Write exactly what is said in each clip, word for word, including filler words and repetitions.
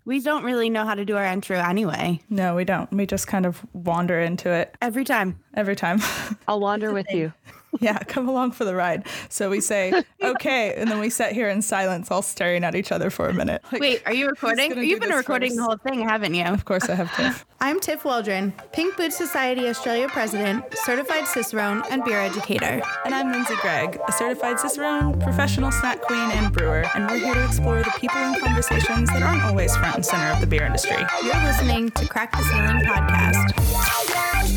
We don't really know how to do our intro anyway. No, we don't. We just kind of wander into it. Every time. Every time. I'll wander with you. Yeah, come along for the ride. So we say, okay, and then we sit here in silence, all staring at each other for a minute. Like, wait, are you recording? You've been recording first? The whole thing, haven't you? Of course I have, Tiff. I'm Tiff Waldron, Pink Boots Society Australia President, Certified Cicerone, and Beer Educator. And I'm Lindsay Gregg, a Certified Cicerone, Professional Snack Queen, and Brewer. And we're here to explore the people and conversations that aren't always front and center of the beer industry. You're listening to Crack the Ceiling Podcast.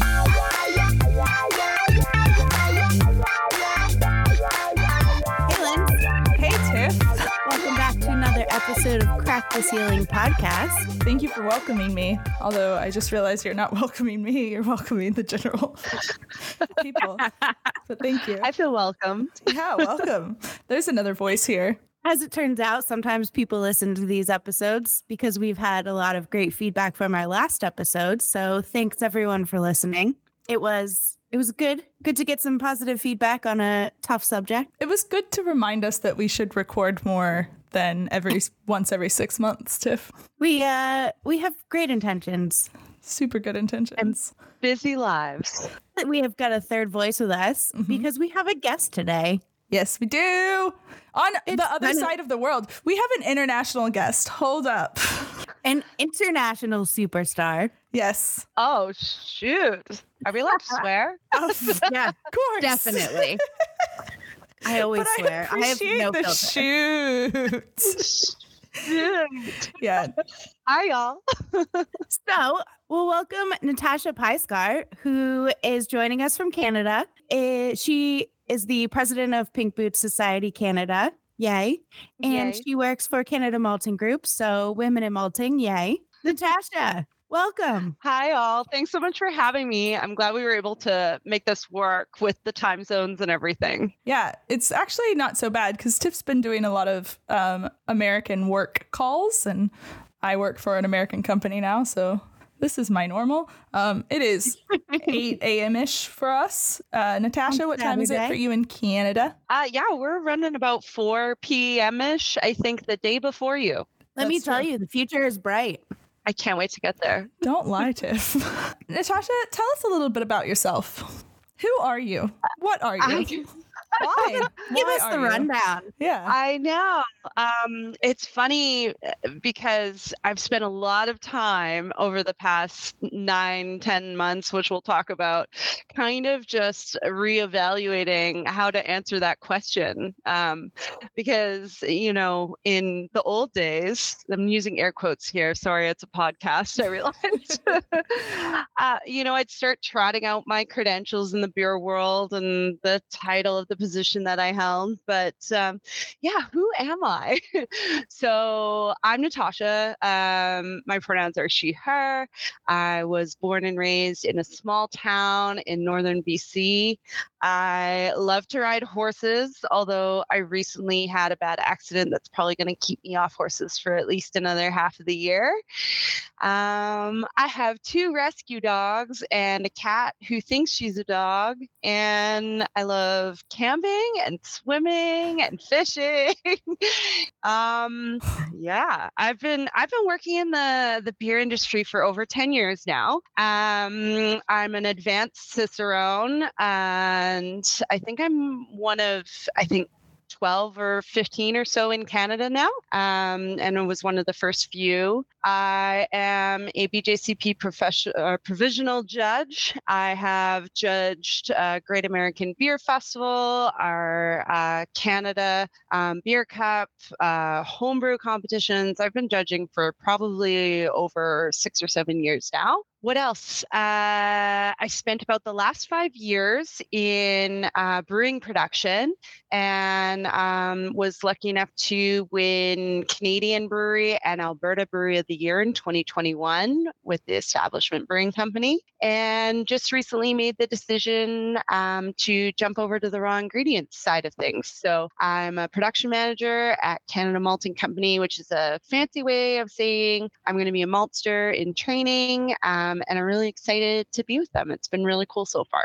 Welcome back to another episode of Crack the Ceiling Podcast. Thank you for welcoming me. Although I just realized you're not welcoming me, you're welcoming the general people. But thank you. I feel welcomed. Yeah, welcome. There's another voice here. As it turns out, sometimes people listen to these episodes because we've had a lot of great feedback from our last episode. So thanks everyone for listening. It was It was good. Good to get some positive feedback on a tough subject. It was good to remind us that we should record more than every once every six months, Tiff. We uh we have great intentions. Super good intentions. And busy lives. We have got a third voice with us mm-hmm. because we have a guest today. Yes, we do. On it's the other funny. side of the world, we have an international guest. Hold up. An international superstar. Yes. Oh, shoot. Are we allowed to swear? Oh, yeah, of course. Definitely. I always but swear. I, I have no the filter. Shoot. Yeah. Hi, y'all. So, we'll welcome Natasha Peiskart, who is joining us from Canada. Uh, she is the president of Pink Boots Society Canada. Yay. And yay. She works for Canada Malting Group. So, women in malting. Yay. Natasha. Welcome. Hi, all. Thanks so much for having me. I'm glad we were able to make this work with the time zones and everything. Yeah, it's actually not so bad because Tiff's been doing a lot of um, American work calls, and I work for an American company now, so this is my normal. Um, it is eight a.m.-ish for us. Uh, Natasha, what time is it for you in Canada? Uh, yeah, we're running about four p.m.-ish, I think, the day before you. Let That's me tell true. you, the future is bright. I can't wait to get there. Don't lie, Tiff. Natasha, tell us a little bit about yourself. Who are you? What are you? I, Why? Give Why us the are you? rundown. Yeah. I know. Um, it's funny because I've spent a lot of time over the past nine, ten months, which we'll talk about, kind of just reevaluating how to answer that question. Um, because, you know, in the old days, I'm using air quotes here. Sorry, it's a podcast, I realized. uh, you know, I'd start trotting out my credentials in the beer world and the title of the position that I held. But um, yeah, who am I? So I'm Natasha. Um, my pronouns are she, her. I was born and raised in a small town in northern B C. I love to ride horses, although I recently had a bad accident that's probably going to keep me off horses for at least another half of the year. Um, I have two rescue dogs and a cat who thinks she's a dog, and I love camping and swimming and fishing. um, yeah, I've been I've been working in the the beer industry for over ten years now. Um, I'm an advanced cicerone, and I think I'm one of I think. twelve or fifteen or so in Canada now, um, and it was one of the first few. I am a B J C P profession, uh, provisional judge. I have judged uh, Great American Beer Festival, our uh, Canada um, Beer Cup, uh, homebrew competitions. I've been judging for probably over six or seven years now. What else? Uh, I spent about the last five years in uh, brewing production and um, was lucky enough to win Canadian Brewery and Alberta Brewery of the Year in twenty twenty-one with the Establishment Brewing Company. And just recently made the decision um, to jump over to the raw ingredients side of things. So I'm a production manager at Canada Malting Company, which is a fancy way of saying I'm going to be a maltster in training. Um, and I'm really excited to be with them. It's been really cool so far.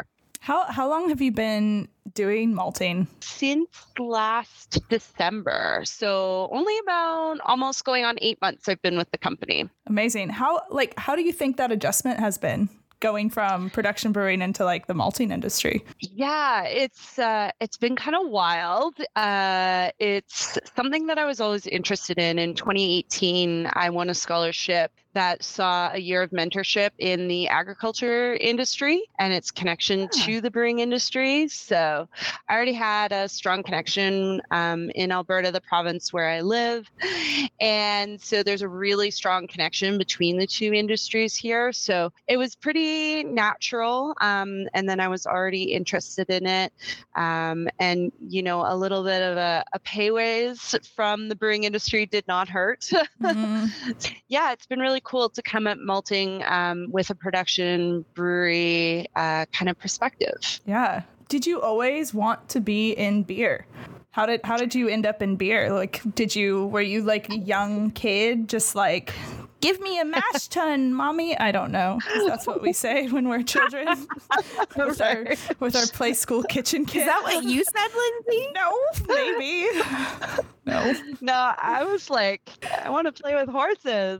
How how long have you been doing malting? Since last December. So only about almost going on eight months I've been with the company. Amazing. How like how do you think that adjustment has been, going from production brewing into like the malting industry? Yeah, it's uh, it's been kind of wild. Uh, it's something that I was always interested in. In twenty eighteen, I won a scholarship that saw a year of mentorship in the agriculture industry and its connection Yeah. to the brewing industry. So I already had a strong connection um, in Alberta, the province where I live. And so there's a really strong connection between the two industries here. So it was pretty natural. Um, and then I was already interested in it. Um, and, you know, a little bit of a, a pay raise from the brewing industry did not hurt. Mm. Yeah, it's been really cool to come at malting um, with a production brewery uh, kind of perspective. Yeah. Did you always want to be in beer? How did how did you end up in beer? Like, did you were you like a young kid, just like, give me a mash tun, mommy? I don't know. 'Cause that's what we say when we're children with our with our play school kitchen kit. Is that what you said, Lindsay? No, maybe. No. No, I was like, I want to play with horses.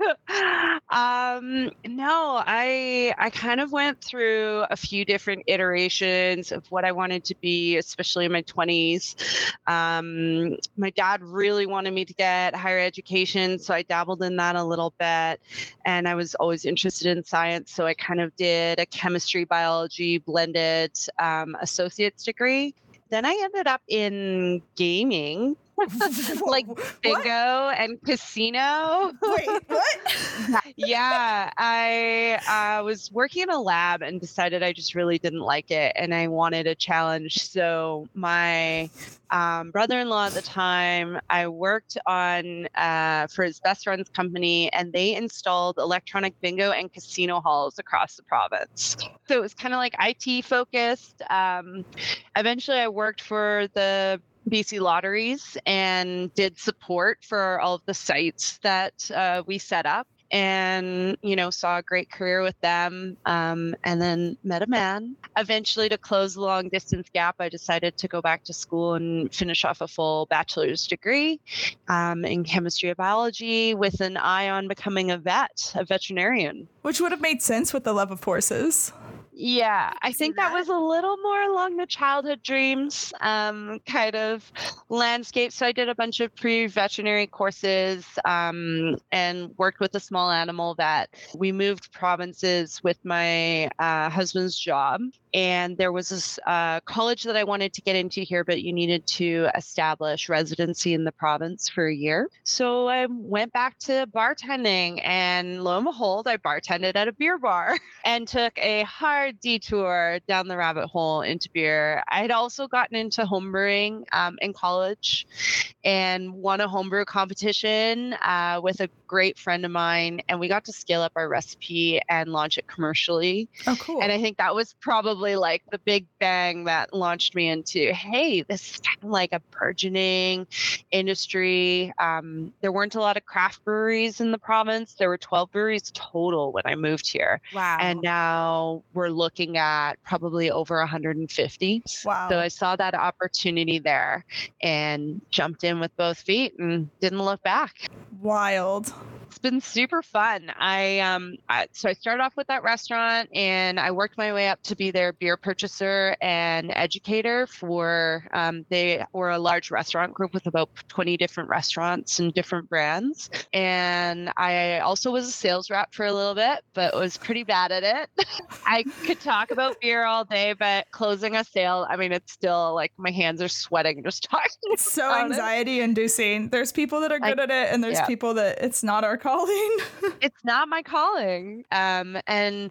um, no, I I kind of went through a few different iterations of what I wanted to be, especially in my twenties. Um, my dad really wanted me to get higher education, so I dabbled in that a little bit. And I was always interested in science, so I kind of did a chemistry, biology blended um, associate's degree. Then I ended up in gaming. Like bingo What? and casino. Wait, what? Yeah, I uh, was working in a lab and decided I just really didn't like it and I wanted a challenge. So my um, brother-in-law at the time, I worked on uh, for his best friend's company, and they installed electronic bingo and casino halls across the province. So it was kind of like I T focused. Um, eventually, I worked for the B C Lotteries and did support for all of the sites that uh, we set up, and you know saw a great career with them, um, and then met a man. Eventually, to close the long distance gap, I decided to go back to school and finish off a full bachelor's degree um, in chemistry and biology with an eye on becoming a vet, a veterinarian. Which would have made sense with the love of horses. Yeah, I see think that that? was a little more along the childhood dreams um, kind of landscape. So I did a bunch of pre-veterinary courses um, and worked with a small animal vet. We moved provinces with my uh, husband's job. And there was this uh, college that I wanted to get into here, but you needed to establish residency in the province for a year. So I went back to bartending, and lo and behold, I bartended at a beer bar and took a hard detour down the rabbit hole into beer. I had also gotten into homebrewing um, in college and won a homebrew competition uh, with a great friend of mine, and we got to scale up our recipe and launch it commercially. Oh, cool. And I think that was probably like the big bang that launched me into, hey, this is kind of like a burgeoning industry. Um, there weren't a lot of craft breweries in the province. There were twelve breweries total when I moved here. Wow. And now we're looking at probably over one hundred fifty. Wow. So I saw that opportunity there and jumped in with both feet and didn't look back. Wild. It's been super fun. I um I, so I started off with that restaurant, and I worked my way up to be their beer purchaser and educator for um they were a large restaurant group with about twenty different restaurants and different brands. And I also was a sales rep for a little bit, but was pretty bad at it. I could talk about beer all day, but closing a sale, I mean, it's still like my hands are sweating just talking. It's so about it. anxiety inducing. There's people that are good I- at it, and there's yeah. people that it's not our calling. It's not my calling. Um, and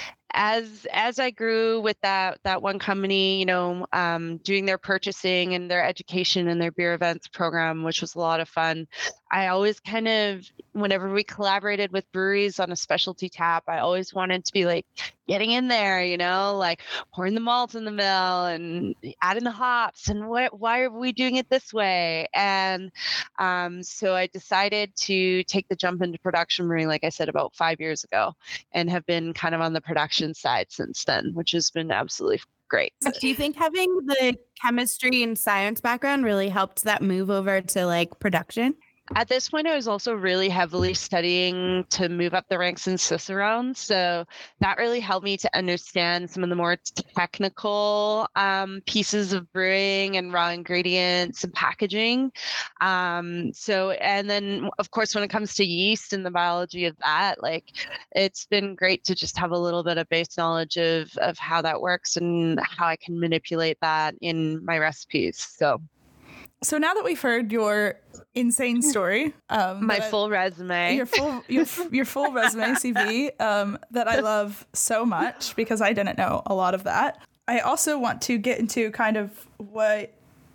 as as I grew with that that one company, you know, um, doing their purchasing and their education and their beer events program, which was a lot of fun, I always kind of, whenever we collaborated with breweries on a specialty tap, I always wanted to be like getting in there, you know, like pouring the malt in the mill and adding the hops, and what, why are we doing it this way? And um, so I decided to take the jump into production brewing, like I said, about five years ago, and have been kind of on the production side since then, which has been absolutely great. Do you think having the chemistry and science background really helped that move over to like production? At this point, I was also really heavily studying to move up the ranks in Cicerone. So that really helped me to understand some of the more technical um, pieces of brewing and raw ingredients and packaging. Um, so, and then of course, when it comes to yeast and the biology of that, like it's been great to just have a little bit of base knowledge of, of how that works and how I can manipulate that in my recipes. So. So now that we've heard your insane story, um, my I, full resume, your full your your full resume C V um, that I love so much because I didn't know a lot of that. I also want to get into kind of what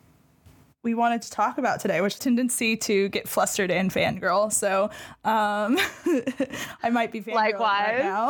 we wanted to talk about today, which tendency to get flustered and fangirl. So um, I might be fangirling right now.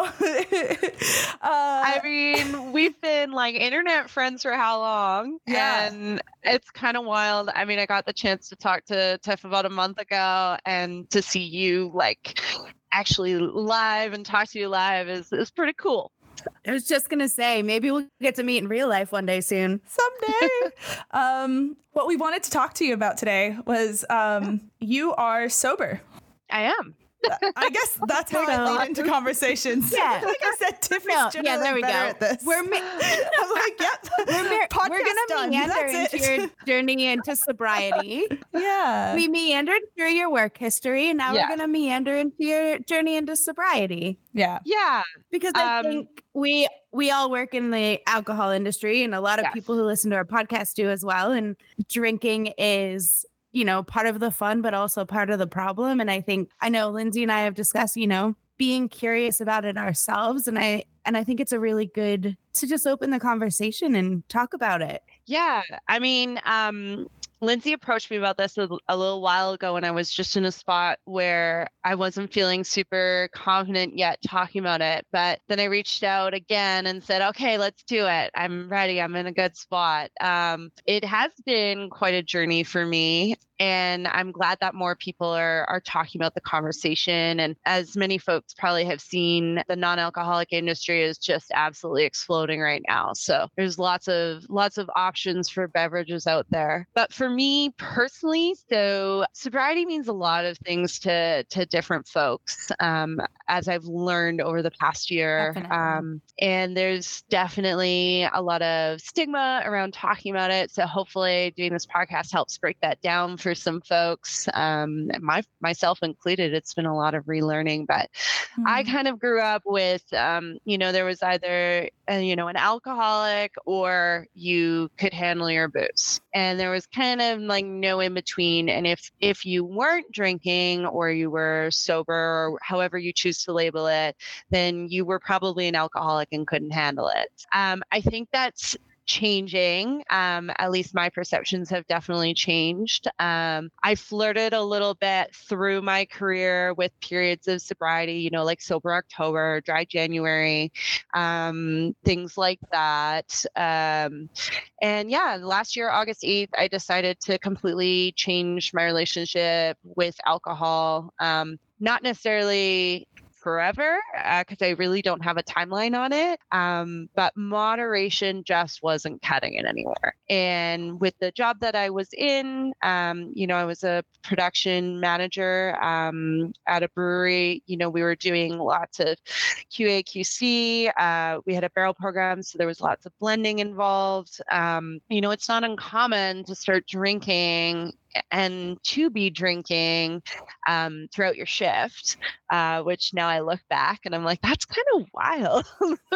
uh, I mean, we've been like internet friends for how long? Yeah. And it's kind of wild. I mean, I got the chance to talk to Tiff about a month ago, and to see you like actually live and talk to you live is, is pretty cool. I was just going to say, maybe we'll get to meet in real life one day soon. Someday. um, what we wanted to talk to you about today was um, you are sober. I am. I guess that's how I lead into conversations. Yeah. Like I said, Tiff no, is generally yeah, there we better go. at this. We're, ma- I'm like, yep. we're, mar- Podcast we're going to done. meander That's into it. your journey into sobriety. Yeah. We meandered through your work history, and now Yeah. we're going to meander into your journey into sobriety. Yeah. Yeah. Because I Um, think we we all work in the alcohol industry, and a lot of Yes. people who listen to our podcast do as well. And drinking is, you know, part of the fun, but also part of the problem. And I think I know Lindsay and I have discussed, you know, being curious about it ourselves. And I and I think it's a really good to just open the conversation and talk about it. Yeah. I mean, um, Lindsay approached me about this a, a little while ago when I was just in a spot where I wasn't feeling super confident yet talking about it. But then I reached out again and said, okay, let's do it. I'm ready. I'm in a good spot. Um, it has been quite a journey for me. And I'm glad that more people are are talking about the conversation. And as many folks probably have seen, the non-alcoholic industry is just absolutely exploding right now. So there's lots of lots of options for beverages out there. But for me personally, so sobriety means a lot of things to to different folks, um, as I've learned over the past year. Um, and there's definitely a lot of stigma around talking about it. So hopefully doing this podcast helps break that down for some folks, um, my myself included. It's been a lot of relearning, but mm-hmm. I kind of grew up with, um, you know, there was either, uh, you know, an alcoholic or you could handle your booze, and there was kind of like no in between. And if if you weren't drinking or you were sober, or however you choose to label it, then you were probably an alcoholic and couldn't handle it. Um, I think that's changing. Um, at least my perceptions have definitely changed. Um, I flirted a little bit through my career with periods of sobriety, you know, like sober October, dry January, um, things like that. Um, and yeah, last year, August eighth, I decided to completely change my relationship with alcohol. Um, not necessarily forever, because uh, I really don't have a timeline on it. Um, but moderation just wasn't cutting it anymore. And with the job that I was in, um, you know, I was a production manager um, at a brewery. You know, we were doing lots of Q A, Q C. Uh, we had a barrel program, so there was lots of blending involved. Um, you know, it's not uncommon to start drinking and to be drinking um, throughout your shift, uh, which now I look back and I'm like, that's kind of wild.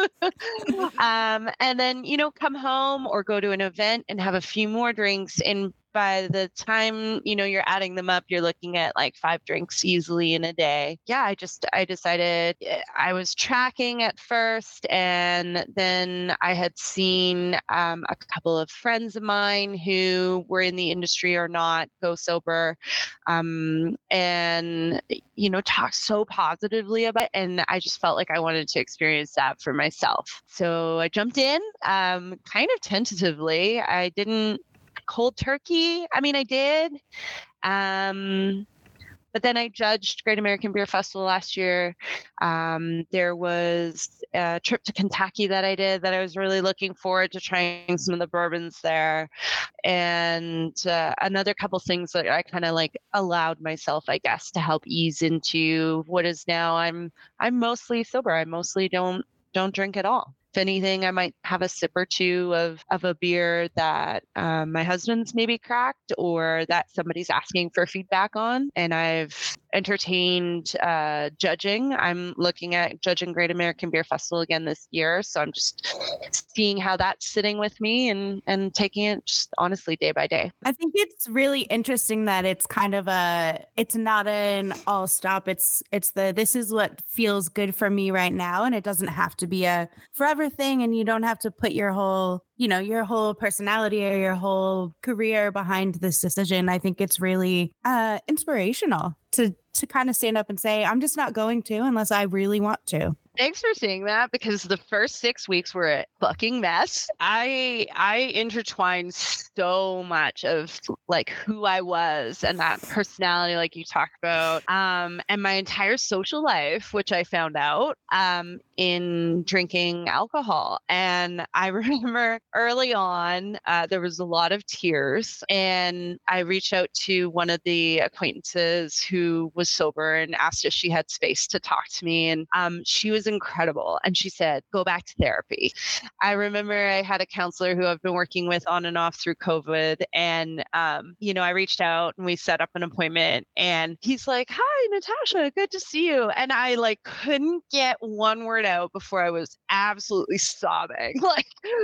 um, and then, you know, come home or go to an event and have a few more drinks. And by the time, you know, you're adding them up, you're looking at like five drinks easily in a day. Yeah, I just, I decided I was tracking at first. And then I had seen um, a couple of friends of mine who were in the industry or not go sober, um, and, you know, talk so positively about it. And I just felt like I wanted to experience that for myself. So I jumped in um, kind of tentatively. I didn't cold turkey. I mean, I did. Um, but then I judged Great American Beer Festival last year. Um, there was a trip to Kentucky that I did that I was really looking forward to trying some of the bourbons there. And uh, another couple things that I kind of like allowed myself, I guess, to help ease into what is now I'm I'm mostly sober. I mostly don't don't drink at all. If anything, I might have a sip or two of, of a beer that um, my husband's maybe cracked or that somebody's asking for feedback on. And I've entertained uh, judging. I'm looking at judging Great American Beer Festival again this year. So I'm just seeing how that's sitting with me and, and taking it just honestly day by day. I think it's really interesting that it's kind of a, it's not an all stop. It's, it's the, this is what feels good for me right now. And it doesn't have to be a forever thing. And you don't have to put your whole, you know, your whole personality or your whole career behind this decision. I think it's really uh, inspirational to to kind of stand up and say, I'm just not going to unless I really want to. Thanks for saying that, because the first six weeks were a fucking mess. I I intertwined so much of like who I was and that personality, like you talked about, um, and my entire social life, which I found out um, in drinking alcohol. And I remember early on, uh, there was a lot of tears, and I reached out to one of the acquaintances who was sober and asked if she had space to talk to me, and um, she was incredible. And she said, go back to therapy. I remember I had a counselor who I've been working with on and off through COVID. And, um, you know, I reached out and we set up an appointment, and he's like, hi, Natasha, good to see you. And I like couldn't get one word out before I was absolutely sobbing, like,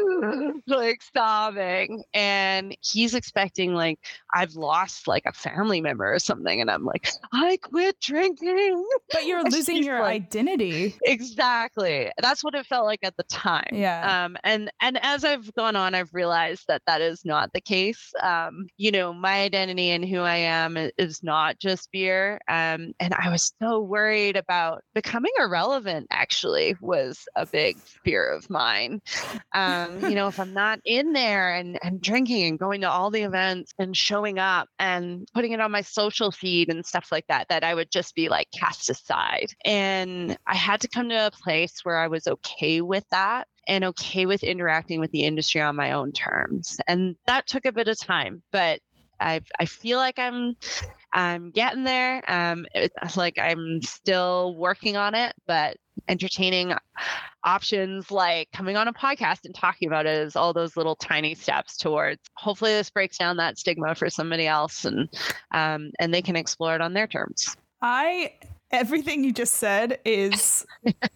like sobbing. And he's expecting like I've lost like a family member or something. And I'm like, I quit drinking. But you're losing your like, identity. Exactly. That's what it felt like at the time. Yeah. Um, and, and as I've gone on, I've realized that that is not the case. Um, you know, my identity and who I am is not just beer. Um, and I was so worried about becoming irrelevant, actually, was a big fear of mine. Um, you know, if I'm not in there and, and drinking and going to all the events and showing up and putting it on my social feed and stuff like that, that I would just be like cast aside. And I had to come to a place where I was okay with that and okay with interacting with the industry on my own terms. And that took a bit of time, but I I feel like I'm I'm getting there. Um, it's like I'm still working on it, but entertaining options like coming on a podcast and talking about it is all those little tiny steps towards hopefully this breaks down that stigma for somebody else, and um, and they can explore it on their terms. I everything you just said is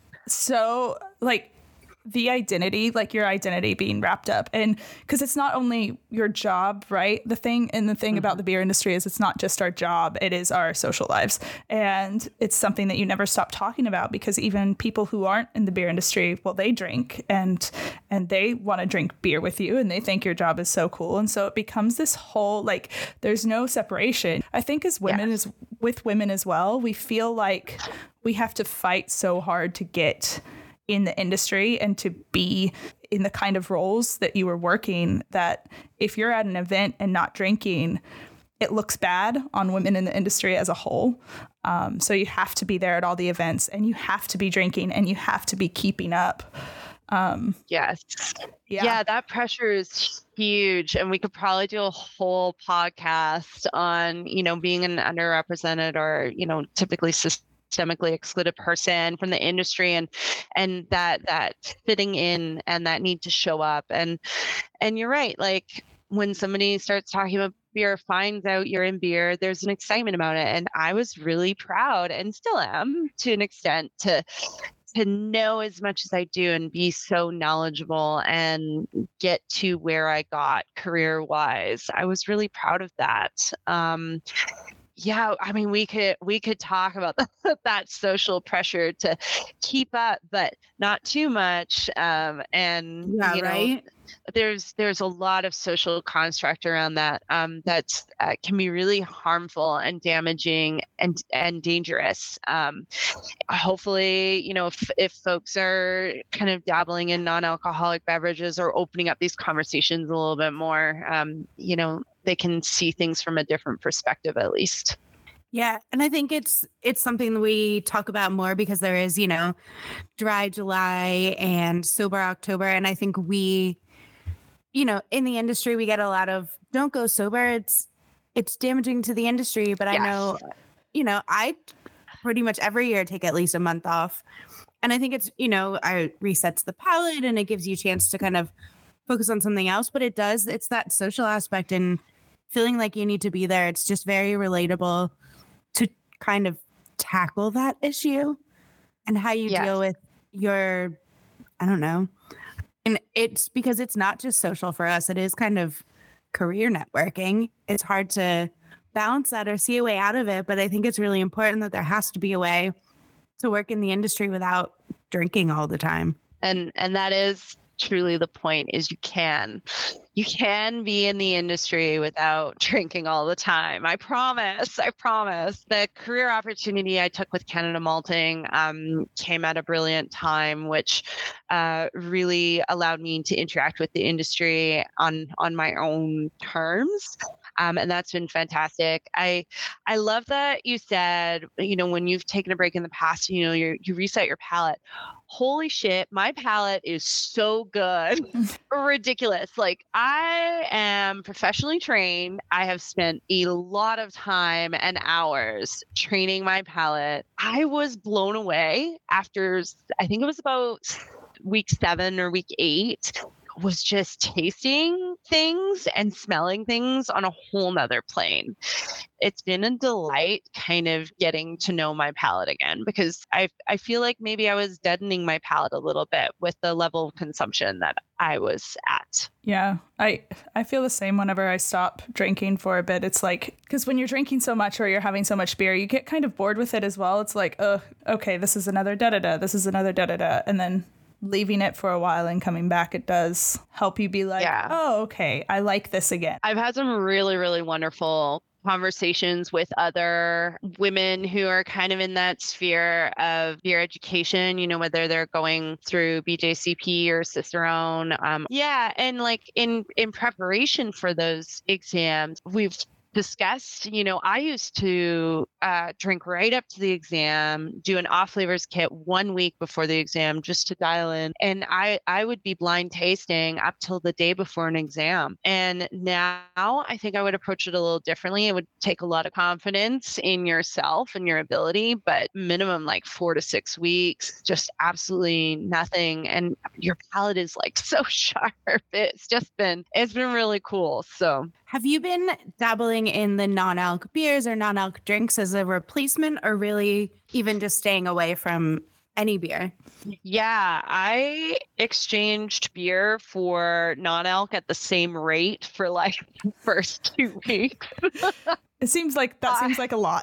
so like the identity, like your identity being wrapped up. And because it's not only your job, right? The thing and the thing mm-hmm. about the beer industry is it's not just our job, it is our social lives. And it's something that you never stop talking about, because even people who aren't in the beer industry, well, they drink and and they want to drink beer with you, and they think your job is so cool. And so it becomes this whole, like, there's no separation. I think as women, yes. as with women as well, we feel like we have to fight so hard to get in the industry and to be in the kind of roles that you were working, that if you're at an event and not drinking, it looks bad on women in the industry as a whole. Um, so you have to be there at all the events, and you have to be drinking, and you have to be keeping up. Um, yes. Yeah. yeah, that pressure is huge. And we could probably do a whole podcast on, you know, being an underrepresented or, you know, typically system systemically excluded person from the industry, and and that that fitting in and that need to show up. And and you're right, like when somebody starts talking about beer, finds out you're in beer, there's an excitement about it. And I was really proud, and still am to an extent, to to know as much as I do and be so knowledgeable and get to where I got career wise. I was really proud of that. Um, Yeah, I mean, we could we could talk about that, that social pressure to keep up, but not too much. Um, and yeah, you know, right. there's there's a lot of social construct around that um, that uh, can be really harmful and damaging and and dangerous. Um, hopefully, you know, if if folks are kind of dabbling in non-alcoholic beverages or opening up these conversations a little bit more, um, you know, they can see things from a different perspective, at least. Yeah, and I think it's it's something that we talk about more because there is, you know, dry July and sober October, and I think we, you know, in the industry we get a lot of don't go sober. It's it's damaging to the industry, but I Yes. know, you know, I pretty much every year take at least a month off. And I think it's, you know, I resets the palate and it gives you a chance to kind of focus on something else, but it does, it's that social aspect and feeling like you need to be there. It's just very relatable to kind of tackle that issue and how you Yes. deal with your, I don't know. And it's because it's not just social for us. It is kind of career networking. It's hard to balance that or see a way out of it. But I think it's really important that there has to be a way to work in the industry without drinking all the time. And and that is truly the point, is you can. You can be in the industry without drinking all the time. I promise. I promise. The career opportunity I took with Canada Malting um, came at a brilliant time, which uh, really allowed me to interact with the industry on on my own terms. Um, and that's been fantastic. I I love that you said, you know, when you've taken a break in the past, you know, you you reset your palate. Holy shit, my palate is so good. Ridiculous. Like, I am professionally trained. I have spent a lot of time and hours training my palate. I was blown away after, I think it was about week seven or week eight, was just tasting things and smelling things on a whole nother plane. It's been a delight kind of getting to know my palate again, because I I feel like maybe I was deadening my palate a little bit with the level of consumption that I was at. Yeah, I I feel the same whenever I stop drinking for a bit. It's like, because when you're drinking so much or you're having so much beer, you get kind of bored with it as well. It's like, oh, okay, this is another da-da-da, this is another da-da-da. And then leaving it for a while and coming back, it does help you be like, yeah. oh, okay, I like this again. I've had some really, really wonderful conversations with other women who are kind of in that sphere of beer education, you know, whether they're going through B J C P or Cicerone. Um, yeah. And like in, in preparation for those exams, we've discussed, you know, I used to uh, drink right up to the exam, do an off flavors kit one week before the exam just to dial in. And I, I would be blind tasting up till the day before an exam. And now I think I would approach it a little differently. It would take a lot of confidence in yourself and your ability, but minimum like four to six weeks, just absolutely nothing. And your palate is like so sharp. It's just been, it's been really cool. So have you been dabbling in the non-alc beers or non-alc drinks as a replacement, or really even just staying away from any beer? Yeah, I exchanged beer for non-alc at the same rate for like the first two weeks. It seems like that uh, seems like a lot.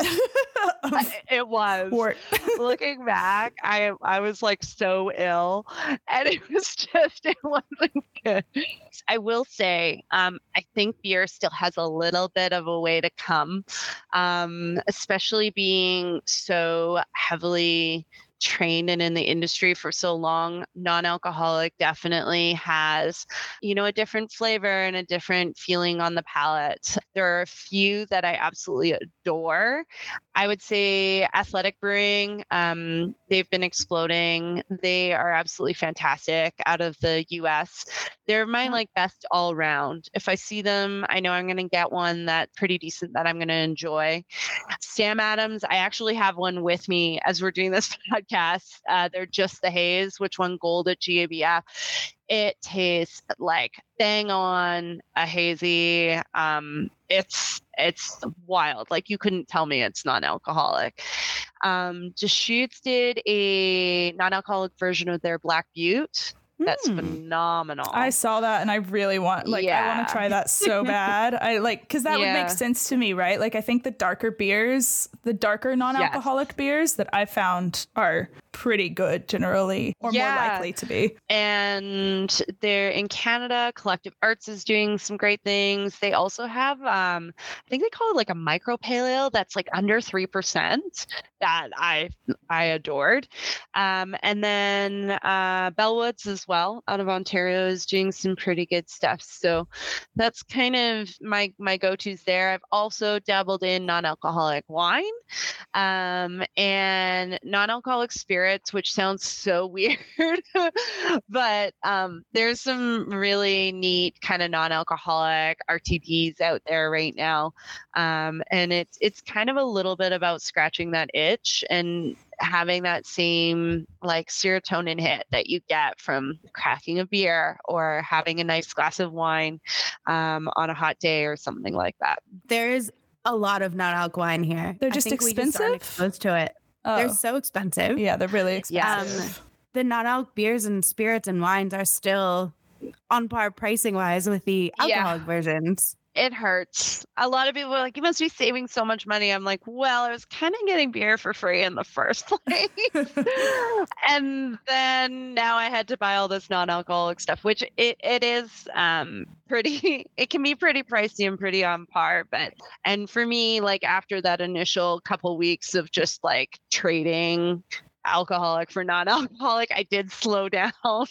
It was. Work. Looking back, I I was like so ill, and it was just, it wasn't good. I will say, um, I think beer still has a little bit of a way to come, um, especially being so heavily trained and in the industry for so long. Non-alcoholic definitely has, you know, a different flavor and a different feeling on the palate. There are a few that I absolutely adore. I would say Athletic Brewing, um, they've been exploding. They are absolutely fantastic out of the U S. They're my like best all around. If I see them, I know I'm going to get one that's pretty decent that I'm going to enjoy. Sam Adams, I actually have one with me as we're doing this podcast. Uh, they're Just the Haze, which won gold at G A B F. It tastes like bang on a hazy. Um, it's it's wild. Like, you couldn't tell me it's non-alcoholic. Um, Deschutes did a non-alcoholic version of their Black Butte. That's mm. phenomenal. I saw that and I really want, like, yeah. I want to try that so bad. I like, because that yeah. would make sense to me, right? Like, I think the darker beers, the darker non-alcoholic yes. beers that I found are pretty good generally, or Yeah. more likely to be. And they're in Canada. Collective Arts is doing some great things. They also have, um, I think they call it like a micro pale ale that's like under three percent that I I adored. Um, and then uh, Bellwoods as well out of Ontario is doing some pretty good stuff. So that's kind of my my go-tos there. I've also dabbled in non-alcoholic wine um, and non-alcoholic spirits, which sounds so weird, but um, there's some really neat kind of non-alcoholic R T Ds out there right now, um, and it's it's kind of a little bit about scratching that itch and having that same like serotonin hit that you get from cracking a beer or having a nice glass of wine um, on a hot day or something like that. There is a lot of non-alc wine here. They're just I think we just aren't expensive? exposed to it. Oh. They're so expensive. Yeah, they're really Yeah. expensive. Um, the non-alc beers and spirits and wines are still on par pricing wise with the Yeah. alcoholic versions. It hurts. A lot of people are like, you must be saving so much money. I'm like, well, I was kind of getting beer for free in the first place. And then now I had to buy all this non-alcoholic stuff, which it, it is um, pretty, it can be pretty pricey and pretty on par. But, and for me, like after that initial couple weeks of just like trading alcoholic for non-alcoholic, I did slow down.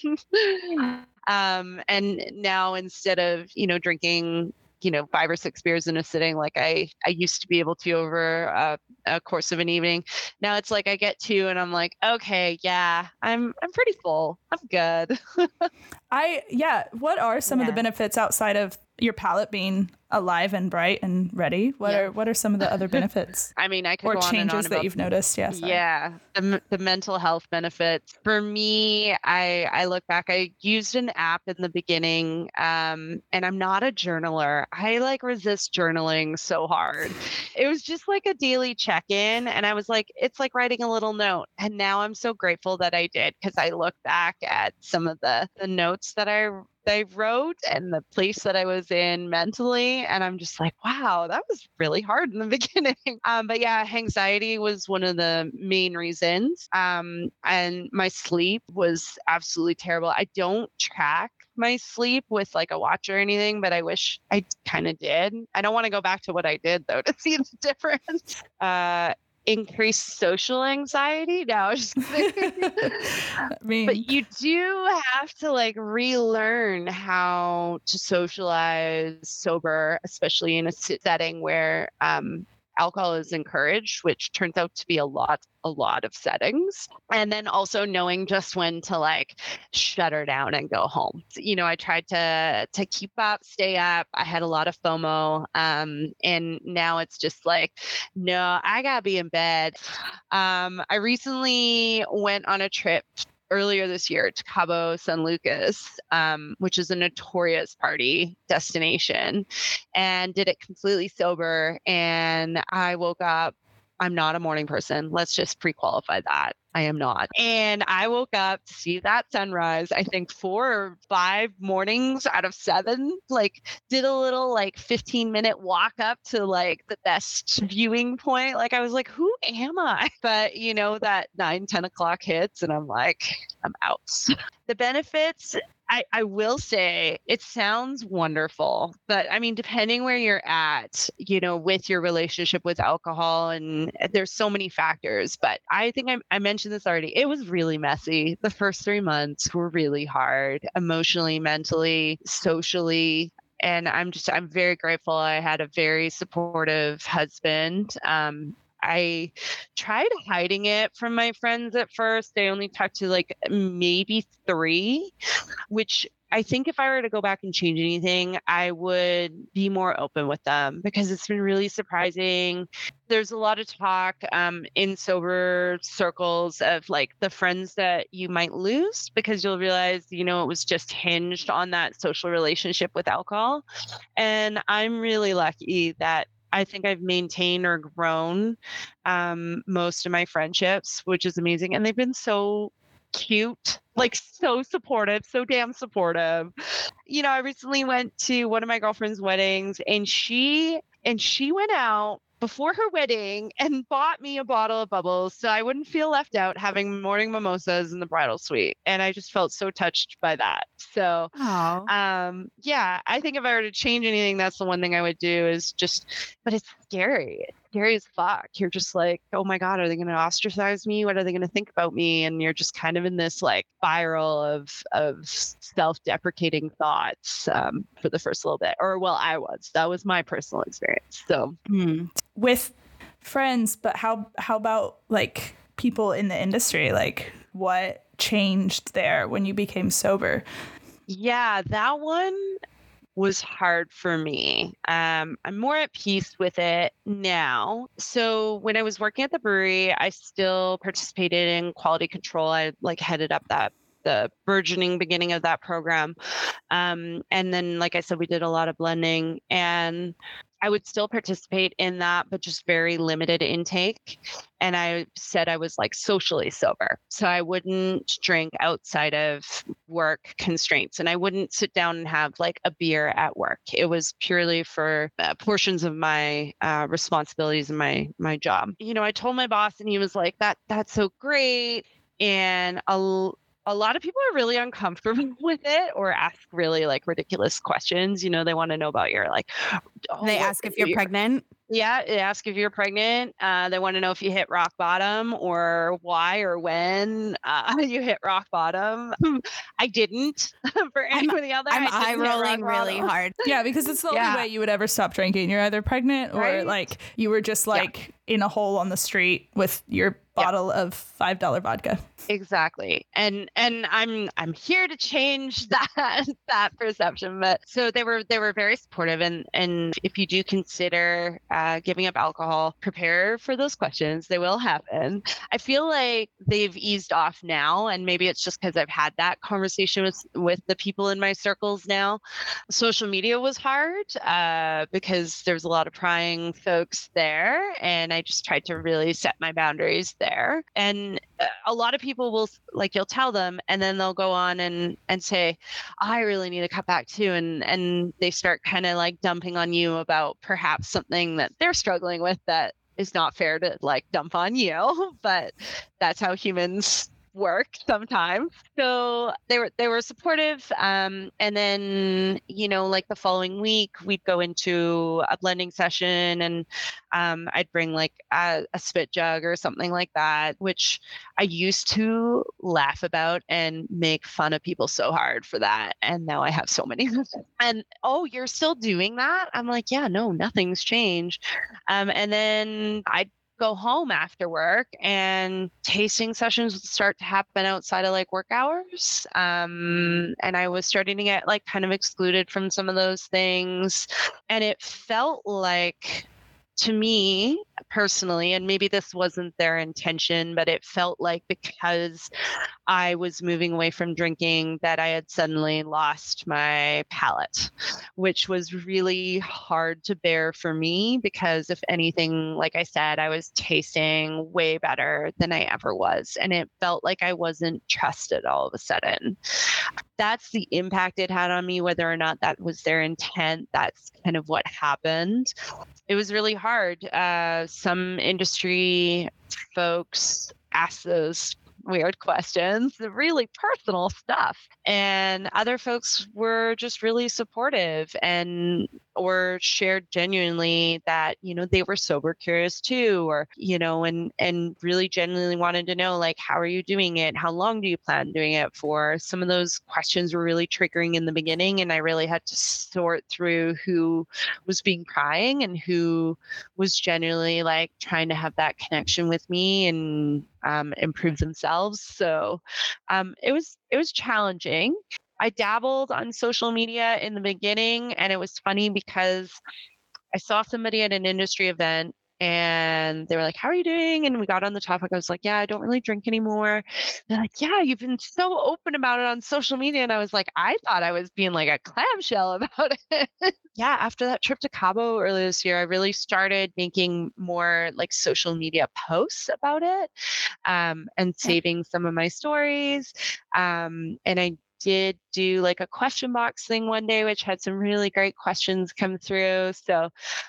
um, and now instead of, you know, drinking you know, five or six beers in a sitting like I, I used to be able to over a, a course of an evening. Now it's like I get two and I'm like, okay, yeah, I'm I'm pretty full. I'm good. I yeah. What are some of the Yeah. benefits outside of your palate being alive and bright and ready? What Yeah. are what are some of the other benefits I mean, I could or go on and on changes that about you've noticed? Yeah. sorry. Yeah, the, m- the mental health benefits. For me, I I look back, I used an app in the beginning, um, and I'm not a journaler. I like resist journaling so hard. It was just like a daily check-in, and I was like, it's like writing a little note. And now I'm so grateful that I did because I look back at some of the the notes that I I wrote and the place that I was in mentally. And I'm just like, wow, that was really hard in the beginning. Um, but yeah, anxiety was one of the main reasons. Um, and my sleep was absolutely terrible. I don't track my sleep with like a watch or anything, but I wish I kind of did. I don't want to go back to what I did though to see the difference. Uh, increased social anxiety. No, I was just I mean, but you do have to like relearn how to socialize sober, especially in a sit- setting where um, alcohol is encouraged, which turns out to be a lot, a lot of settings. And then also knowing just when to like shut her down and go home. You know, I tried to to keep up, stay up. I had a lot of FOMO, um, and now it's just like, no, I gotta be in bed. Um, I recently went on a trip earlier this year to Cabo San Lucas, um, which is a notorious party destination, and did it completely sober. And I woke up. I'm not a morning person. Let's just pre-qualify that. I am not. And I woke up to see that sunrise, I think four or five mornings out of seven, like did a little like fifteen minute walk up to like the best viewing point. Like I was like, who am I? But you know, that nine, ten o'clock hits and I'm like, I'm out. The benefits, I, I will say it sounds wonderful, but I mean, depending where you're at, you know, with your relationship with alcohol, and there's so many factors, but I think I, I mentioned this already. It was really messy. The first three months were really hard, emotionally, mentally, socially. And I'm just, I'm very grateful. I had a very supportive husband. Um, I tried hiding it from my friends at first. They only talked to like maybe three, which I think if I were to go back and change anything, I would be more open with them because it's been really surprising. There's a lot of talk um, in sober circles of like the friends that you might lose because you'll realize, you know, it was just hinged on that social relationship with alcohol. And I'm really lucky that I think I've maintained or grown um, most of my friendships, which is amazing. And they've been so cute, like so supportive, so damn supportive. You know, I recently went to one of my girlfriend's weddings and she and she went out before her wedding and bought me a bottle of bubbles so I wouldn't feel left out having morning mimosas in the bridal suite. And I just felt so touched by that. So, Oh, um, yeah, I think if I were to change anything, that's the one thing I would do is just, but it's scary. It's scary as fuck. You're just like, oh my God, are they going to ostracize me? What are they going to think about me? And you're just kind of in this like spiral of, of self-deprecating thoughts um, for the first little bit. Or, well, I was. That was my personal experience. So, hmm. With friends, but how how about like people in the industry? Like what changed there when you became sober? yeah, that one was hard for me. Um, I'm more at peace with it now. So when I was working at the brewery, I still participated in quality control. I like headed up that the burgeoning beginning of that program. Um, and then, like I said, we did a lot of blending, and I would still participate in that, but just very limited intake. And I said I was like socially sober. So I wouldn't drink outside of work constraints, and I wouldn't sit down and have like a beer at work. It was purely for uh, portions of my uh, responsibilities and my my job. You know, I told my boss, and he was like, "That that's so great." And I'll a lot of people are really uncomfortable with it or ask really like ridiculous questions. You know, they want to know about your like, oh, They what- ask if you're your- pregnant. Yeah, they ask if you're pregnant. Uh, they want to know if you hit rock bottom or why or when uh, you hit rock bottom. I didn't. For I'm- anybody out there, I'm I eye didn't hit rock rolling really bottom. hard. Yeah, because it's the Yeah. only way you would ever stop drinking. You're either pregnant or Right? like you were just like in a hole on the street with your bottle of five dollar vodka. Exactly. And and I'm I'm here to change that that perception. But so they were they were very supportive, and and if you do consider uh, giving up alcohol, prepare for those questions. They will happen. I feel like they've eased off now, and maybe it's just because I've had that conversation with with the people in my circles now. Social media was hard uh, because there's a lot of prying folks there, and I just tried to really set my boundaries there. And uh, a lot of people will like you'll tell them, and then they'll go on and and say, I really need to cut back too, and and they start kind of like dumping on you about perhaps something that they're struggling with that is not fair to like dump on you, but that's how humans work sometimes. So they were they were supportive, um and then you know like the following week we'd go into a blending session, and um I'd bring like a, a spit jug or something like that, which I used to laugh about and make fun of people so hard for that, and now I have so many and oh, you're still doing that? I'm like, yeah, no, nothing's changed. Um and then I'd go home after work, and tasting sessions would start to happen outside of like work hours. Um, and I was starting to get like kind of excluded from some of those things. And it felt like, to me personally, and maybe this wasn't their intention, but it felt like because I was moving away from drinking that I had suddenly lost my palate, which was really hard to bear for me because if anything, like I said, I was tasting way better than I ever was. And it felt like I wasn't trusted all of a sudden. That's the impact it had on me, whether or not that was their intent. That's kind of what happened. It was really hard. Uh, some industry folks asked those weird questions, the really personal stuff. And other folks were just really supportive and or shared genuinely that, you know, they were sober curious too, or, you know, and and really genuinely wanted to know, like, how are you doing it? How long do you plan doing it for? Some of those questions were really triggering in the beginning, and I really had to sort through who was being prying and who was genuinely like trying to have that connection with me and um, improve themselves. So um, it was it was challenging. I dabbled on social media in the beginning, and it was funny because I saw somebody at an industry event and they were like, how are you doing? And we got on the topic. I was like, yeah, I don't really drink anymore. They're like, yeah, you've been so open about it on social media. And I was like, I thought I was being like a clamshell about it. Yeah, after that trip to Cabo earlier this year, I really started making more like social media posts about it um, and saving some of my stories. Um, and I did do like a question box thing one day, which had some really great questions come through. So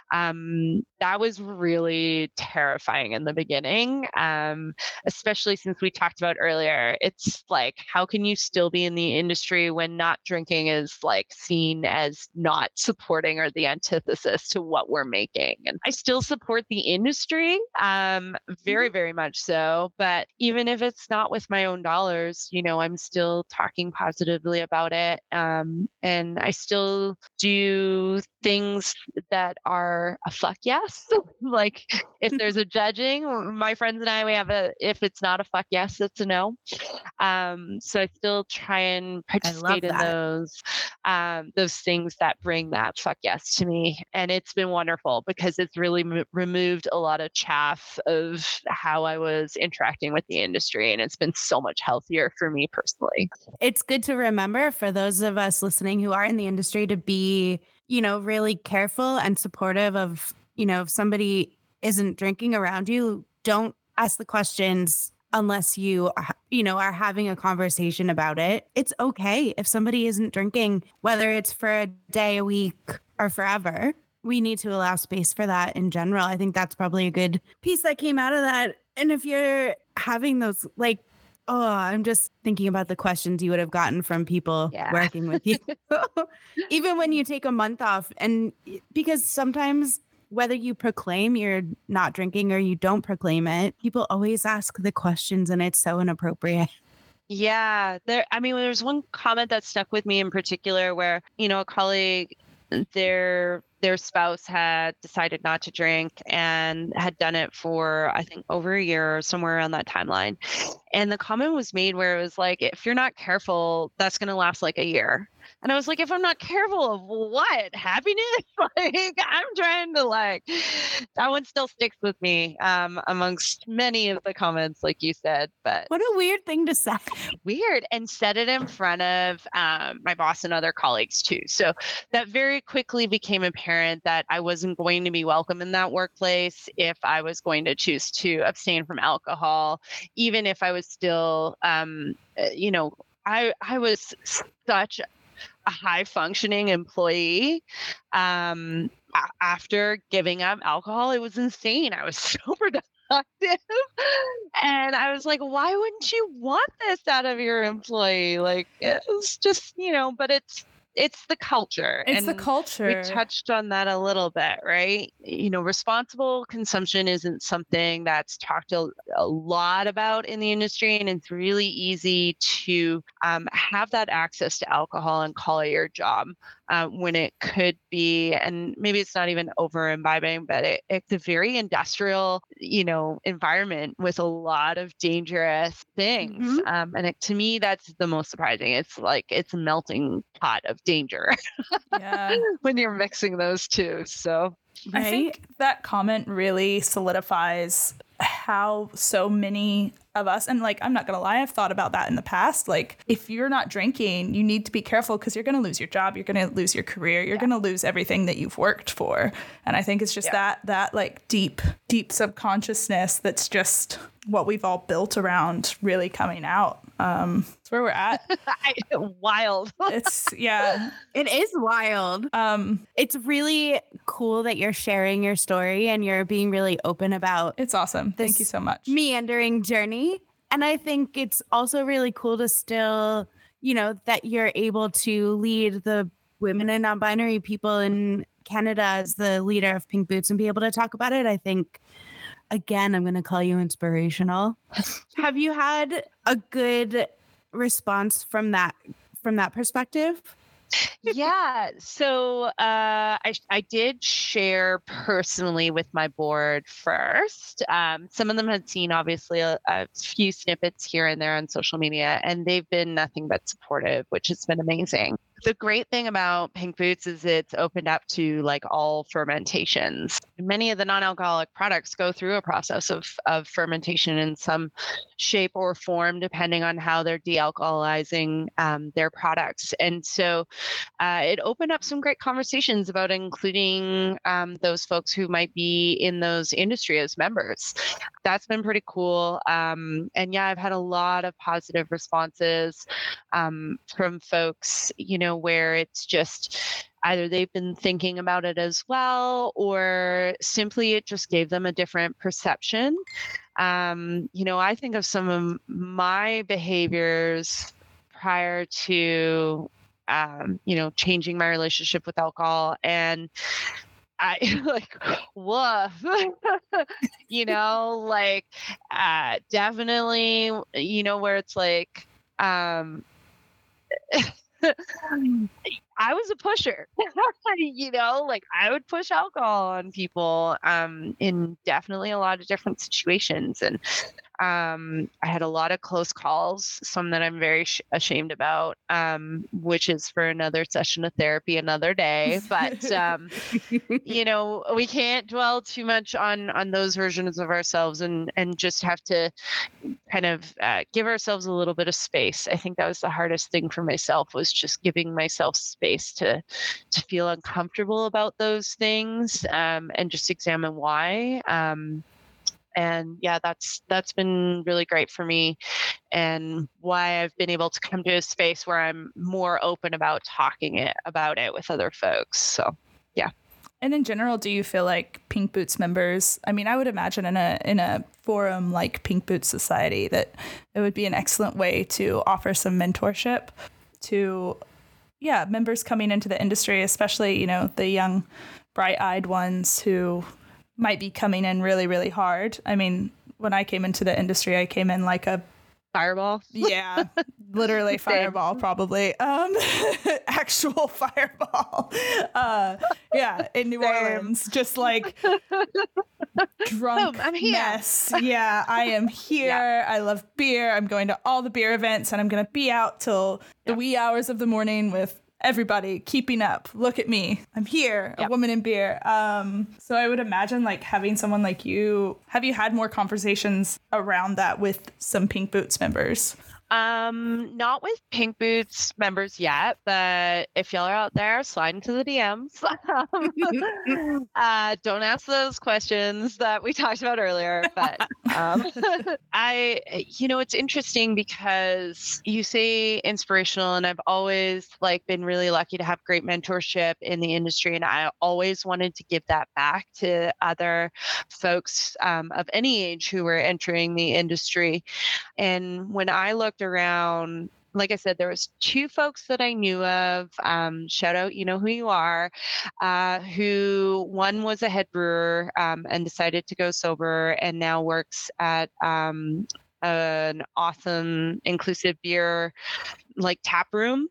um, that was really terrifying in the beginning, um, especially since we talked about earlier. It's like, how can you still be in the industry when not drinking is like seen as not supporting or the antithesis to what we're making? And I still support the industry, um, very, very much so. But even if it's not with my own dollars, you know, I'm still talking positively about it. Um, and I still do things that are a fuck yes. Like if there's a judging, my friends and I, we have a, if it's not a fuck yes, it's a no. Um, so I still try and participate in those, um, those things that bring that fuck yes to me. And it's been wonderful because it's really m- removed a lot of chaff of how I was interacting with the industry. And it's been so much healthier for me personally. It's good to remember for those of us listening who are in the industry to be, you know, really careful and supportive of, you know, if somebody isn't drinking around you, don't ask the questions unless you, you know, are having a conversation about it. It's okay if somebody isn't drinking, whether it's for a day, a week, or forever. We need to allow space for that in general. I think that's probably a good piece that came out of that. And if you're having those, like, oh, I'm just thinking about the questions you would have gotten from people yeah. working with you. Even when you take a month off. And because sometimes whether you proclaim you're not drinking or you don't proclaim it, people always ask the questions and it's so inappropriate. Yeah. There, I mean, there's one comment that stuck with me in particular where, you know, a colleague, their their spouse had decided not to drink and had done it for, I think, over a year or somewhere around that timeline. And the comment was made where it was like, if you're not careful, that's going to last like a year. And I was like, if I'm not careful of what? Happiness? Like, I'm trying to like, that one still sticks with me um, amongst many of the comments, like you said. But what a weird thing to say. Weird. And said it in front of um, my boss and other colleagues too. So that very quickly became apparent that I wasn't going to be welcome in that workplace if I was going to choose to abstain from alcohol, even if I was still, um, you know, I I was such a high functioning employee. Um, a- after giving up alcohol, it was insane. I was so productive. And I was like, why wouldn't you want this out of your employee? Like, it's just, you know, but it's, it's the culture. It's and the culture. We touched on that a little bit, right? You know, responsible consumption isn't something that's talked a, a lot about in the industry, and it's really easy to um, have that access to alcohol and call it your job uh, when it could be, and maybe it's not even over imbibing, but it, it's a very industrial, you know, environment with a lot of dangerous things. Mm-hmm. Um, and it, to me, that's the most surprising. It's like it's a melting pot of danger. Yeah. When you're mixing those two. So right? I think that comment really solidifies how so many of us, and like, I'm not going to lie, I've thought about that in the past. Like, if you're not drinking, you need to be careful because you're going to lose your job. You're going to lose your career. You're yeah. going to lose everything that you've worked for. And I think it's just yeah. that, that like deep, deep subconsciousness that's just what we've all built around really coming out. Um, it's where we're at. Wild. It's yeah. It is wild. Um, it's really cool that you're sharing your story and you're being really open about. It's awesome. Thank you so much. Meandering journey. And I think it's also really cool to still, you know, that you're able to lead the women and non-binary people in Canada as the leader of Pink Boots and be able to talk about it. I think, again, I'm going to call you inspirational. Have you had a good response from that from that perspective? Yeah. So uh, I, I did share personally with my board first. Um, some of them had seen, obviously, a, a few snippets here and there on social media, and they've been nothing but supportive, which has been amazing. the great thing about Pink Boots is it's opened up to like all fermentations. Many of the non-alcoholic products go through a process of, of fermentation in some shape or form, depending on how they're de-alcoholizing um, their products. And so uh, it opened up some great conversations about including um, those folks who might be in those industry as members. That's been pretty cool. Um, and yeah, I've had a lot of positive responses um, from folks, you know, where it's just either they've been thinking about it as well, or simply it just gave them a different perception. Um, you know, I think of some of my behaviors prior to, um, you know, changing my relationship with alcohol, and I like, woof, you know, like, uh, definitely, you know, where it's like, um, I was a pusher, you know, like I would push alcohol on people um, in definitely a lot of different situations. And um, I had a lot of close calls, some that I'm very sh- ashamed about, um, which is for another session of therapy another day. But, um, you know, we can't dwell too much on on those versions of ourselves, and, and just have to kind of uh, give ourselves a little bit of space. I think that was the hardest thing for myself, was just giving myself space to to feel uncomfortable about those things, um, and just examine why. Um, and yeah, that's that's been really great for me, and why I've been able to come to a space where I'm more open about talking it about it with other folks. So yeah. And in general, do you feel like Pink Boots members, I mean, I would imagine in a in a forum like Pink Boots Society that it would be an excellent way to offer some mentorship to, yeah, members coming into the industry, especially, you know, the young, bright-eyed ones who might be coming in really, really hard. I mean, when I came into the industry, I came in like a Fireball. Yeah, literally fireball, probably. Um, actual fireball. Uh, yeah, in New Same. Orleans, just like drunk Boom, I'm here. mess. Yeah, I am here. Yeah. I love beer. I'm going to all the beer events, and I'm going to be out till the Yep. wee hours of the morning with everybody keeping up. Look at me. I'm here, a Yep. woman in beer. Um, so I would imagine like having someone like you, have you had more conversations around that with some Pink Boots members? Um, not with Pink Boots members yet, but if y'all are out there, slide into the D Ms. um, uh, don't ask those questions that we talked about earlier. But um, I, you know, it's interesting because you say inspirational, and I've always like been really lucky to have great mentorship in the industry, and I always wanted to give that back to other folks um, of any age who were entering the industry. And when I looked around, like I said, there was two folks that I knew of. Um, shout out, you know who you are. Uh, who one was a head brewer um, and decided to go sober, and now works at um, an awesome inclusive beer like tap room.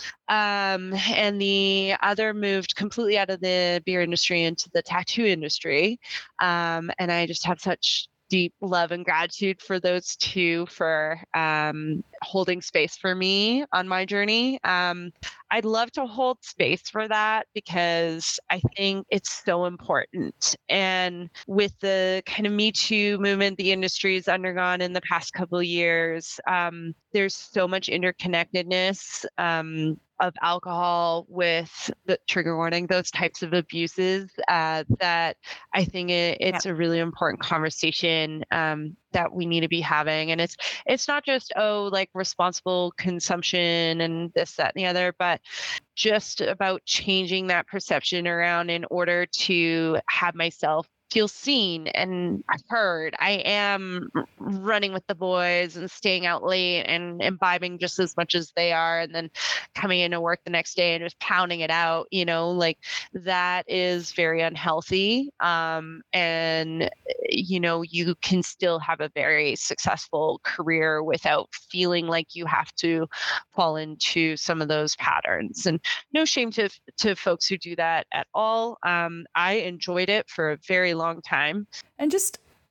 Um, and the other moved completely out of the beer industry into the tattoo industry. Um, and I just have such deep love and gratitude for those two for um, holding space for me on my journey. Um, I'd love to hold space for that because I think it's so important. And with the kind of Me Too movement the industry has undergone in the past couple of years, um, there's so much interconnectedness um, of alcohol with the trigger warning, those types of abuses uh, that I think it, it's yep. a really important conversation um, that we need to be having. And it's it's not just, oh, like responsible consumption and this, that, and the other, but just about changing that perception around in order to have myself feel seen and heard. I am running with the boys and staying out late and imbibing just as much as they are, and then coming into work the next day and just pounding it out, you know, like that is very unhealthy. Um, and, you know, you can still have a very successful career without feeling like you have to fall into some of those patterns. And no shame to, to folks who do that at all. Um, I enjoyed it for a very long long time. And just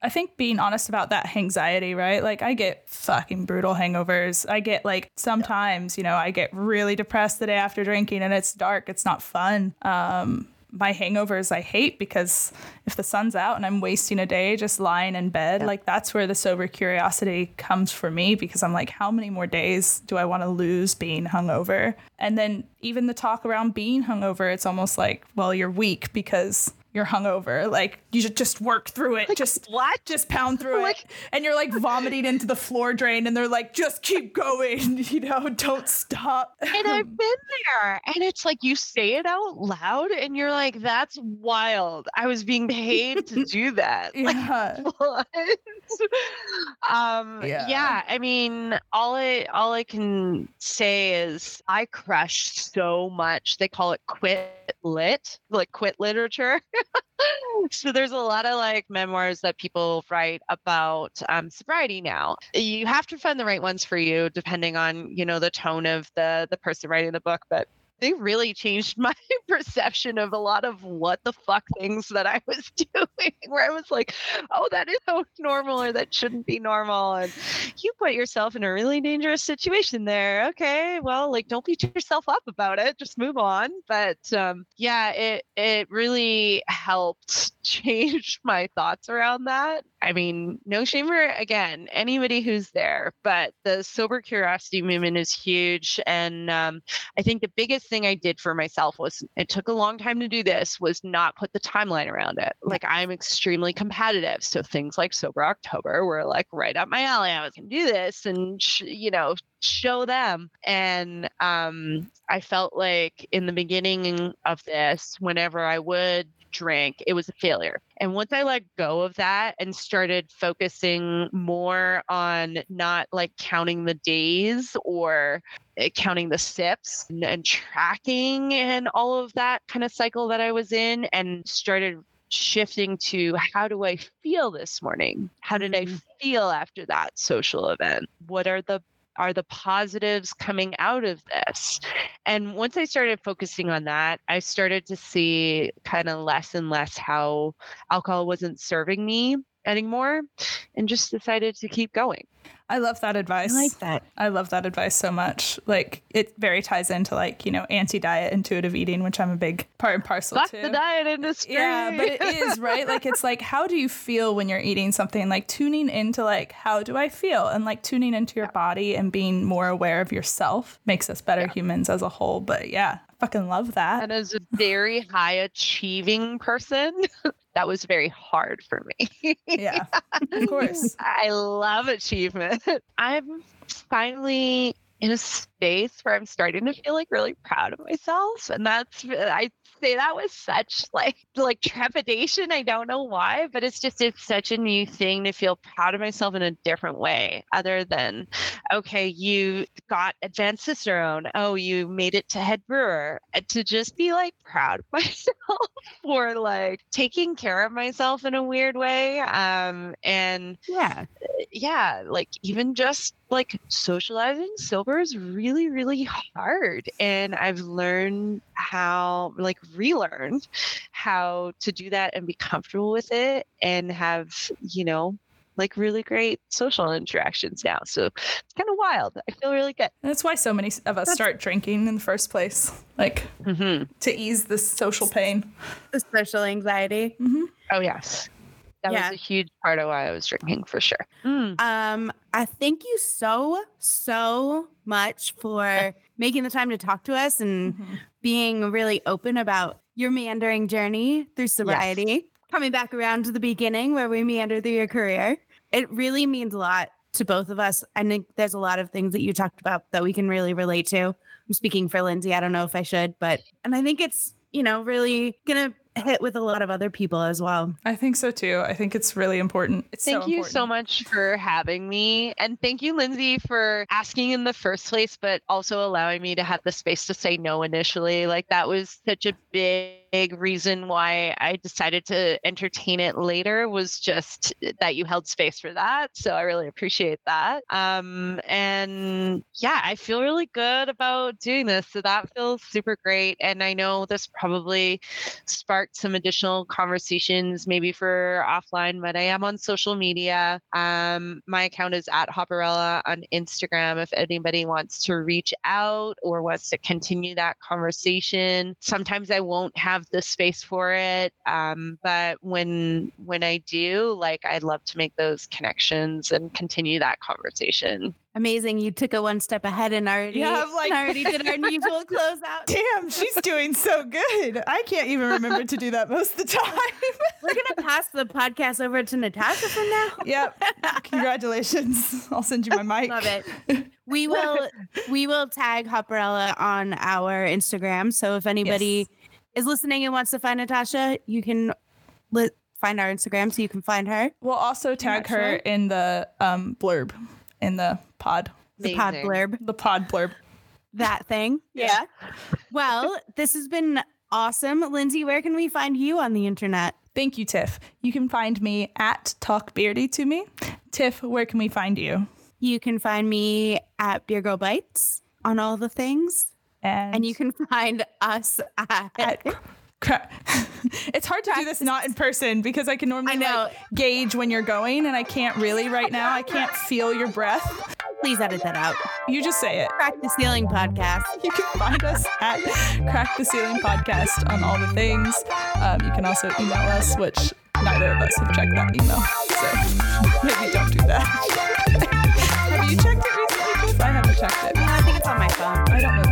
I think being honest about that anxiety, right? Like I get fucking brutal hangovers. I get like sometimes, you know, I get really depressed the day after drinking and it's dark. It's not fun. Um, my hangovers I hate because if the sun's out and I'm wasting a day just lying in bed, yeah. like that's where the sober curiosity comes for me, because I'm like, how many more days do I want to lose being hungover? And then even the talk around being hungover, it's almost like, well, you're weak because you're hungover. Like you should just work through it. Like, just what? Just pound through like, it. And you're like vomiting into the floor drain and they're like, just keep going, you know, don't stop. And I've been there. And it's like you say it out loud and you're like, that's wild. I was being paid to do that. Yeah. Like, what? um yeah. yeah. I mean, all I all I can say is I crushed so much. They call it quit lit, like quit literature. So there's a lot of like memoirs that people write about um, sobriety now. You have to find the right ones for you, depending on, you know, the tone of the the person writing the book. But they really changed my perception of a lot of what the fuck things that I was doing, where I was like, oh, that is so normal, or that shouldn't be normal. And you put yourself in a really dangerous situation there. Okay, well, like, don't beat yourself up about it. Just move on. But um, yeah, it, it really helped change my thoughts around that. I mean, no shame for, again, anybody who's there, but the sober curiosity movement is huge. And um, I think the biggest thing I did for myself was, it took a long time to do this, was not put the timeline around it. Like, I'm extremely competitive. So things like Sober October were like right up my alley. I was going to do this and, sh- you know, show them. And um, I felt like in the beginning of this, whenever I would drink, it was a failure. And once I let go of that and started focusing more on not like counting the days or counting the sips and, and tracking and all of that kind of cycle that I was in, and started shifting to, how do I feel this morning? How did I feel after that social event? What are the are the positives coming out of this? And once I started focusing on that, I started to see kind of less and less how alcohol wasn't serving me anymore, and just decided to keep going. I love that advice. I like that. I love that advice so much. Like, it very ties into like, you know, anti-diet intuitive eating, which I'm a big part and parcel Fuck to. the diet industry. Yeah, but it is, right? Like, it's like, how do you feel when you're eating something? Like tuning into like, how do I feel? And like tuning into your body and being more aware of yourself makes us better yeah. humans as a whole. But yeah, I fucking love that. And as a very high achieving person, that was very hard for me. Yeah, of course. I love achievement. I'm finally in a space where I'm starting to feel like really proud of myself. And that's, I say that with such like, like trepidation. I don't know why, but it's just, it's such a new thing to feel proud of myself in a different way, other than, okay, you got advanced cicerone. Oh, you made it to head brewer. To just be like proud of myself for like taking care of myself in a weird way. Um, and yeah, yeah, like even just like socializing sober is really, really hard. And I've learned how, like relearned how to do that and be comfortable with it and have, you know, like really great social interactions now. So it's kind of wild. I feel really good. And that's why so many of us That's... start drinking in the first place, like mm-hmm. to ease the social pain. The social anxiety. Mm-hmm. Oh, yes. That yeah. was a huge part of why I was drinking, for sure. Mm. Um, I thank you so, so much for making the time to talk to us and mm-hmm. being really open about your meandering journey through sobriety. Yes. Coming back around to the beginning where we meandered through your career. It really means a lot to both of us. I think there's a lot of things that you talked about that we can really relate to. I'm speaking for Lindsay. I don't know if I should, but, and I think it's, you know, really going to hit with a lot of other people as well. I think so too. I think it's really important. It's thank so you important. so much for having me. And thank you, Lindsay, for asking in the first place, but also allowing me to have the space to say no initially. Like, that was such a big reason why I decided to entertain it later, was just that you held space for that. So I really appreciate that. Um, and yeah, I feel really good about doing this. So that feels super great. And I know this probably sparked sparked some additional conversations, maybe for offline, but I am on social media. Um, my account is at Hopperella on Instagram if anybody wants to reach out or wants to continue that conversation. Sometimes I won't have the space for it, um, but when when I do, like, I'd love to make those connections and continue that conversation. Amazing. You took it one step ahead and already, Yeah, I'm like- and already did our usual closeout. Damn, she's doing so good. I can't even remember to do that most of the time. We're going to pass the podcast over to Natasha from now. Yep. Congratulations. I'll send you my mic. Love it. We will we will tag Hopperella on our Instagram. So if anybody Yes. is listening and wants to find Natasha, you can li- find our Instagram so you can find her. We'll also tag not her sure. in the um, blurb, in the pod, The pod Amazing. blurb, the pod blurb. that thing. Yeah. Well, this has been awesome. Lindsay, where can we find you on the internet? Thank you, Tiff. You can find me at Talk Beardy to me. Tiff, where can we find you? You can find me at Beer Girl Bites on all the things. And, And you can find us at, at cra- it's hard to do this not in person because I can normally I know. like, gauge when you're going, and I can't really right now. I can't feel your breath. please edit that out. You just say it. Crack the Ceiling Podcast. You can find us at Crack the Ceiling Podcast on all the things. Um, you can also email us, which neither of us have checked that email. So maybe don't do that. Have you checked it recently, Chris? I haven't checked it. I think it's on my phone. I don't know